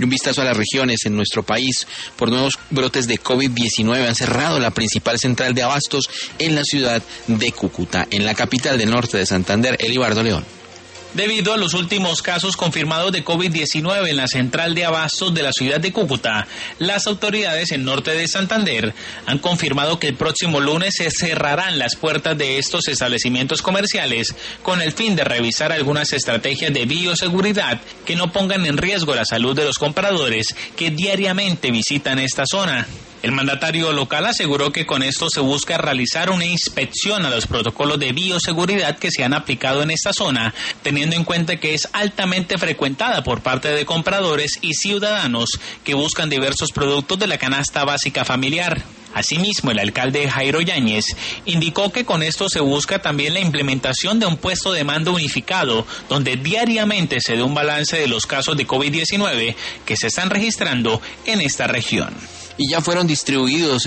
Y un vistazo a las regiones en nuestro país. Por nuevos brotes de COVID-19 han cerrado la principal central de abastos en la ciudad de Cúcuta, en la capital del norte de Santander, Elibardo León. Debido a los últimos casos confirmados de COVID-19 en la central de abastos de la ciudad de Cúcuta, las autoridades en norte de Santander han confirmado que el próximo lunes se cerrarán las puertas de estos establecimientos comerciales con el fin de revisar algunas estrategias de bioseguridad que no pongan en riesgo la salud de los compradores que diariamente visitan esta zona. El mandatario local aseguró que con esto se busca realizar una inspección a los protocolos de bioseguridad que se han aplicado en esta zona, teniendo en cuenta que es altamente frecuentada por parte de compradores y ciudadanos que buscan diversos productos de la canasta básica familiar. Asimismo, el alcalde Jairo Yáñez indicó que con esto se busca también la implementación de un puesto de mando unificado, donde diariamente se dé un balance de los casos de COVID-19 que se están registrando en esta región. Y ya fueron distribuidos